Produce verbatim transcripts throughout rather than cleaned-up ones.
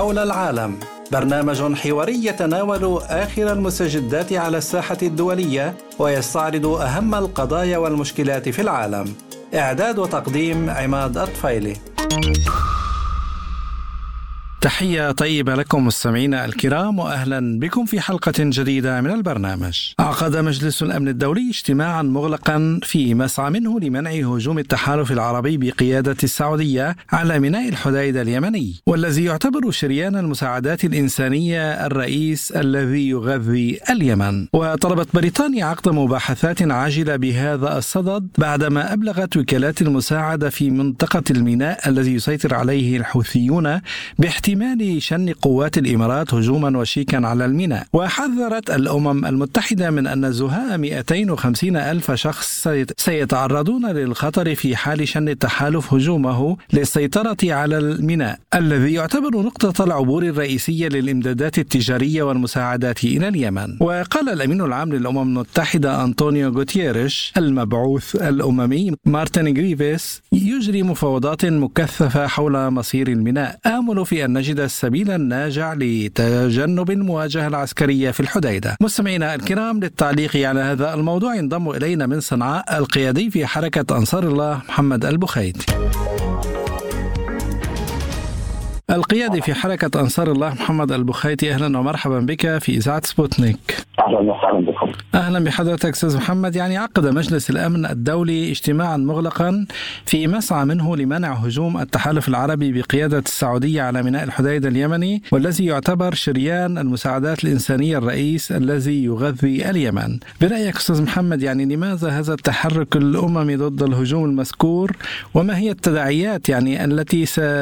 حول العالم، برنامج حواري يتناول آخر المستجدات على الساحة الدولية ويستعرض أهم القضايا والمشكلات في العالم. إعداد وتقديم عماد الطفيلي. تحية طيبة لكم مستمعينا الكرام، وأهلا بكم في حلقة جديدة من البرنامج. عقد مجلس الأمن الدولي اجتماعا مغلقا في مسعى منه لمنع هجوم التحالف العربي بقيادة السعودية على ميناء الحديدة اليمني، والذي يعتبر شريان المساعدات الإنسانية الرئيس الذي يغذي اليمن. وطلبت بريطانيا عقد مباحثات عاجلة بهذا الصدد بعدما أبلغت وكالات المساعدة في منطقة الميناء الذي يسيطر عليه الحوثيون باحتمال احتمال شن قوات الإمارات هجوما وشيكا على الميناء. وحذرت الأمم المتحدة من أن زهاء مئتين وخمسين ألف شخص سيتعرضون للخطر في حال شن التحالف هجومه للسيطرة على الميناء الذي يعتبر نقطة العبور الرئيسية للإمدادات التجارية والمساعدات إلى اليمن. وقال الأمين العام للأمم المتحدة أنطونيو غوتيريش المبعوث الأممي مارتن غريفيس يجري مفاوضات مكثفة حول مصير الميناء، آمل في أن نجد السبيل الناجع لتجنب المواجهة العسكرية في الحديدة. مستمعينا الكرام، للتعليق على هذا الموضوع ينضم إلينا من صنعاء القيادي في حركة أنصار الله محمد البخيتي. القيادي في حركة أنصار الله محمد البخيتي، أهلا ومرحبا بك في إذاعة سبوتنيك. أهلا وسهلا بكم. أهلا بحضرتك أستاذ محمد. يعني عقد مجلس الأمن الدولي اجتماعا مغلقا في مسعى منه لمنع هجوم التحالف العربي بقيادة السعودية على ميناء الحديدة اليمني، والذي يعتبر شريان المساعدات الإنسانية الرئيس الذي يغذي اليمن. برأيك أستاذ محمد، يعني لماذا هذا التحرك الأممي ضد الهجوم المذكور، وما هي التداعيات يعني التي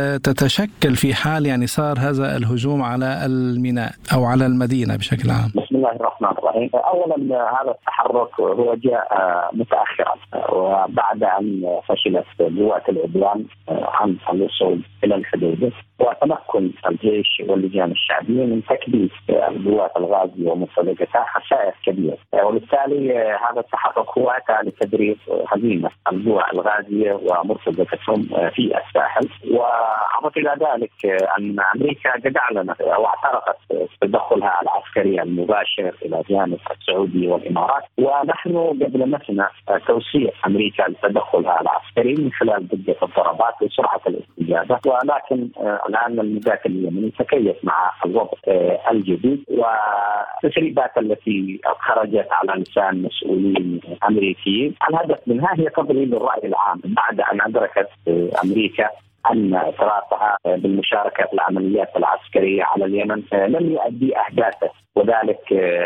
ستتشكل في حال يعني صار هذا الهجوم على الميناء أو على المدينة بشكل عام؟ بسم الله الرحمن الرحيم. أولا هذا التحرك هو جاء متأخرا وبعد أن فشلت قوات العدوان عن الوصول إلى الحديدة وتمكن الجيش واللجان الشعبية من تكبيس القوات الغازية ومفرداتها خسائر كبيرة، وبالتالي هذا التحرك هو أتى لتدريب هزيمة القوى الغازية ومفرداتهم في الساحل. وأضف إلى ذلك أن أمريكا قد أعلنت واعترفت تدخلها العسكري المباشر إلى جانب السعودية والإمارات، ونحن قد لمسنا توسيع أمريكا لتدخلها العسكري من خلال دقة الضربات وسرعة الاستجابة. ولكن الآن المذاكر اليمني تكيف مع الوضع الجديد، والتسريبات التي خرجت على لسان مسؤولين أمريكيين الهدف منها هي تضليل الرأي العام بعد أن أدركت أمريكا أن اعترافها بالمشاركة في العمليات العسكرية على اليمن لم يؤدي أهدافه، وذلك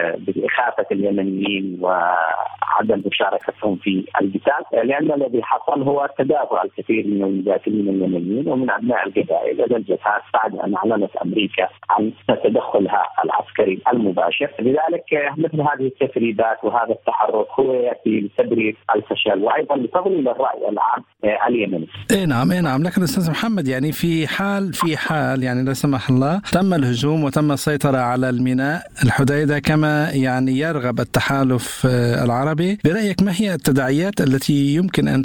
بإخافة اليمنيين وعدم مشاركتهم في القتال، لأن الذي حصل هو تدافع الكثير من المقاتلين اليمنيين ومن أبناء القبائل لدى الجهات بعد أن أعلنت أمريكا عن تدخلها العسكري المباشر. لذلك مثل هذه التسريبات وهذا التحرك هو يأتي لتبرير الفشل وأيضا لتضليل الرأي العام اليمني. إيه نعم إيه نعم لكن أستاذ محمد، يعني في حال في حال يعني لا سمح الله تم الهجوم وتم السيطرة على الميناء الحديدة كما يعني يرغب التحالف العربي، برأيك ما هي التداعيات التي يمكن أن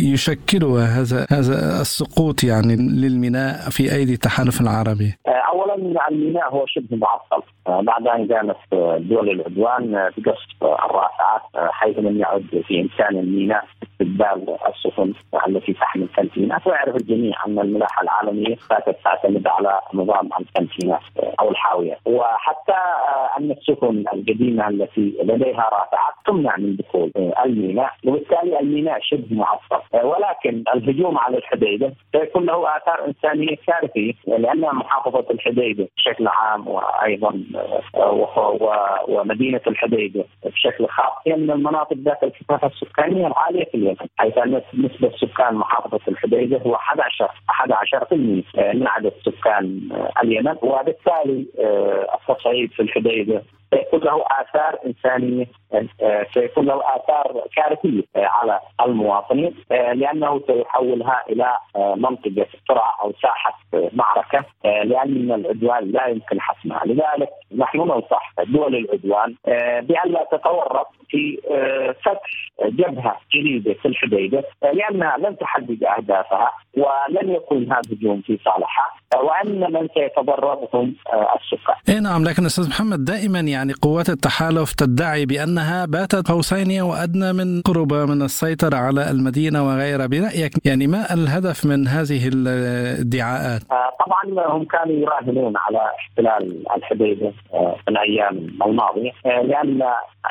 يشكلها هذا هذا السقوط يعني للميناء في أيدي التحالف العربي؟ أولا الميناء هو شبه معطل بعد أن قامت دول العدوان بقصف الرافعات، حيث لم يعد في إمكان الميناء استقبال السفن التي تحمل كنتينات. ويعرف الجميع أن الملاحة العالمية باتت تعتمد على نظام الكنتينات أو الحاوية، وحتى أن السفن القديمة التي لديها رافعات تمنع من دخول الميناء، وبالتالي الميناء شبه معطل. ولكن الهجوم على الحديدة سيكون له آثار إنسانية كارثية، لأن محافظة الحديدة بشكل عام وأيضا ومدينة الحديدة بشكل خاص هي من المناطق ذات الكثافة السكانية العالية في اليمن، حيث أن نسبة سكان محافظة الحديدة هو أحد عشر بالمئة من عدد سكان اليمن. وبالتالي التصعيد في الحديدة سيكون له آثار إنسانية، سيكون له آثار كارثية على المواطنين، لأنه سيحولها إلى منطقة صراع أو ساحة معركة، لأن العدوان لا يمكن حسمها. لذلك نحن ننصح دول العدوان بأن لا تتورط في فتح جبهة جديدة في الحديدة، لأنها لن تحقق أهدافها ولن يكون هذا الهجوم في صالحها، وأن من سيتضرر هم السكان. إيه نعم، لكن أستاذ محمد دائما يعني قوات التحالف تدعي بأنها باتت قوسين وأدنى من قربة من السيطرة على المدينة وغيرها. برأيك يعني ما الهدف من هذه الادعاءات؟ طبعا هم كانوا يراهنون على احتلال الحديدة في الأيام الماضية، لأن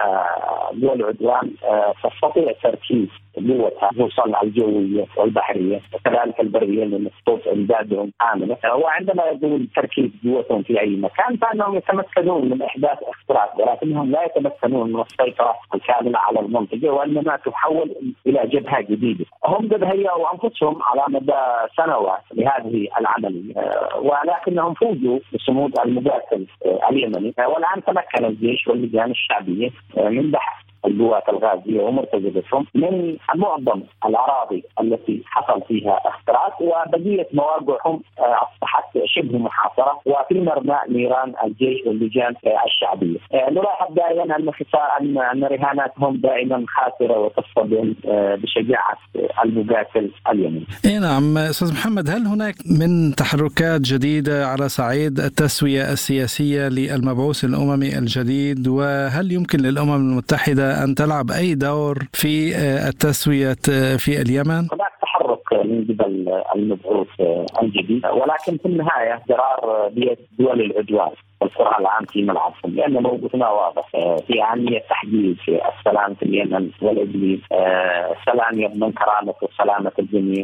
دول العدوان تستطيع تركيز قوتها توصل الجوية والبحرية وكذلك البرية لمخطوط إمدادهم آمنة، وعندما يكون تركيز قوتهم في أي مكان فإنهم يتمكنون من إحداث اختراق، ولكنهم لا يتمكنون من السيطرة الكاملة على المنطقة، وإنما تحول إلى جبهة جديدة. هم قد هيئوا أنفسهم على مدى سنوات لهذه العملية، ولكنهم فوجوا بصمود المقاتل اليمني، والآن تمكن الجيش واللجان الشعبية من بحث القوات الغازية ومرتزقتهم من معظم الأراضي التي حصل فيها اختراق، وبقية مواقعهم أصبحت شبه محاصرة وفي مرمى نيران الجيش واللجان الشعبية. نلاحظ دائما أن أن رهاناتهم دائما خاسرة وتصطدم بشجاعة المقاتل اليمني. إيه نعم أستاذ محمد، هل هناك من تحركات جديدة على صعيد التسوية السياسية للمبعوث الأممي الجديد، وهل يمكن للأمم المتحدة أن تلعب أي دور في التسوية في اليمن؟ هناك تحرك من قبل المبعوث الجديد، ولكن في النهاية قرار بيد دول العدوان والقرار العام في ملعبهم، لأن موقفنا واضح في أهمية تحقيق السلام في اليمن والإقليم. السلام يضمن كرامة وسلامة الجميع،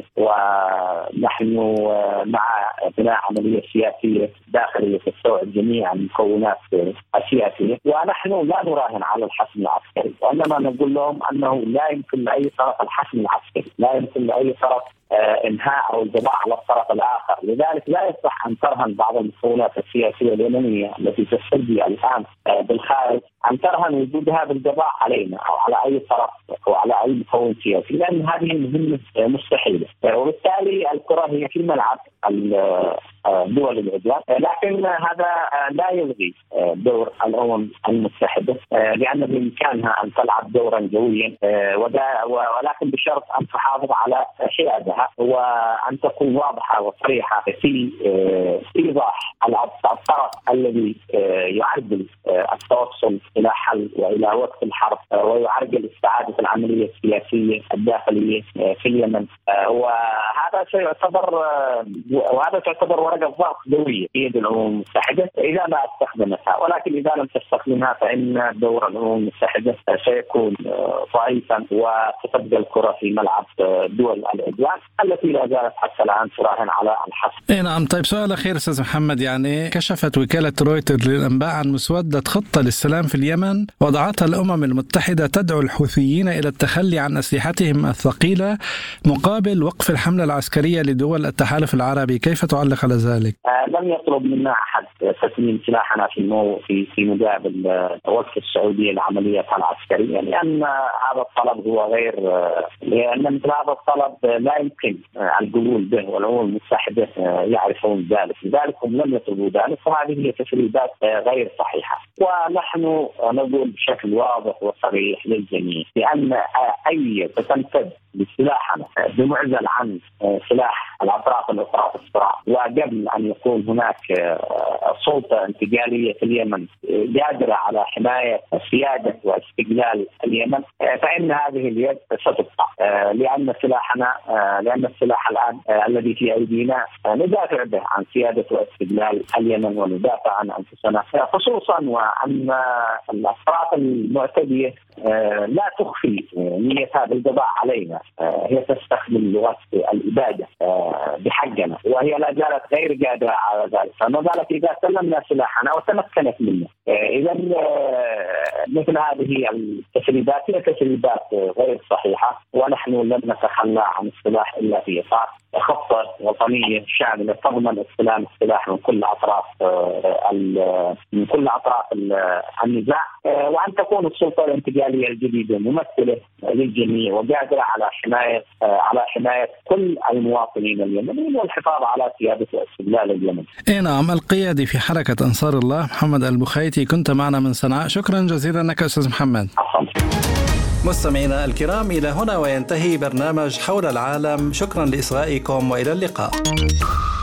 ونحن مع بناء عملية سياسية داخلية تستوعب جميع المكونات السياسية، ونحن لا نراهن على الحسم العسكري، وإنما نقول لهم أنه لا يمكن لأي طرف الحسم العسكري، لا يمكن لأي طرف انهاء او القضاء على الطرف الاخر. لذلك لا يصح ان ترهن بعض المكونات السياسيه اليمنيه التي تستجدي الان بالخارج ان ترهن وجودها بالقضاء علينا او على اي طرف او على اي مكون سياسي، لان هذه مهمه مستحيله، وبالتالي الكره هي في ملعب دول العدوان. لكن هذا لا يلغي دور الامم المتحده، لان بامكانها ان تلعب دورا جويا، ولكن بشرط ان تحافظ على حيادها وأن تكون واضحة وصريحة في إيضاح الطرف الذي يعرقل التوصل إلى حل وإلى وقف الحرب ويعرقل استعادة العملية السياسية الداخلية في اليمن، وهذا سيعتبر وهذا تعتبر ورقة ضغط قوية في يد الأمم المتحدة إذا ما استخدمتها، ولكن إذا لم تستخدمها فإن دور الأمم المتحدة سيكون ضعيفا وتبقى الكرة في ملعب دول العدوان التي لا زالت حتى الآن تراهن على الحسم. إيه نعم. طيب سؤال أخير أستاذ محمد، يعني كشفت وكالة رويترز للأنباء عن مسودة خطة للسلام في اليمن وضعتها الأمم المتحدة تدعو الحوثيين إلى التخلي عن أسلحتهم الثقيلة مقابل وقف الحملة العسكرية لدول التحالف العربي، كيف تعلق على ذلك؟ آه لم يطلب منا أحد تسليم سلاحنا في المو في في مقابل وقف السعودية لعملياتها العسكرية، لأن هذا الطلب هو غير لأن مثل هذا الطلب لا يمكن القبول به، والأمم المتحدة يعرفون ذلك، لذلك هم لم يطلبوا ذلك، وهذه هي تسريبات غير صحيحة. ونحن نقول بشكل واضح وصريح للجميع بأن أي تنفذ بسلاحنا بمعزل عن سلاح الأطراف الأخرى في الصراع، وقبل أن يكون هناك سلطة انتقالية في اليمن قادرة على حماية سيادة واستقلال اليمن، فإن هذه اليد ستقطع، لأن سلاحنا لأن السلاح الآن الذي في أيدينا ندافع به عن سيادة واستقلال اليمن وندافع عن أنفسنا، خصوصا وأن الأطراف المعتدية لا تخفي نيتها بالقضاء علينا، هي تستخدم لغة الإبادة بحقنا، وهي لا زالت غير قادرة على ذلك، فما بالك إذا سلمنا سلاحنا وتمكنت منه. إذا مثل هذه التسريبات هي تسريبات غير صحيحة، ونحن لن نتخلى عن السلاح إلا في إطار خطة وطنية شاملة تضمن استلام السلاح من كل أطراف من كل أطراف النزاع، وأن تكون السلطة الانتقالية الجديدة ممثلة للجميع وقادرة على حماية على حماية كل المواطنين اليمنيين والحفاظ على سيادة واستقلال اليمن. إيه نعم، القيادي في حركة أنصار الله محمد البخيتي كنت معنا من صنعاء، شكرا جزيلا لك أستاذ محمد. مستمعينا الكرام، إلى هنا وينتهي برنامج حول العالم، شكرا لإصغائكم وإلى اللقاء.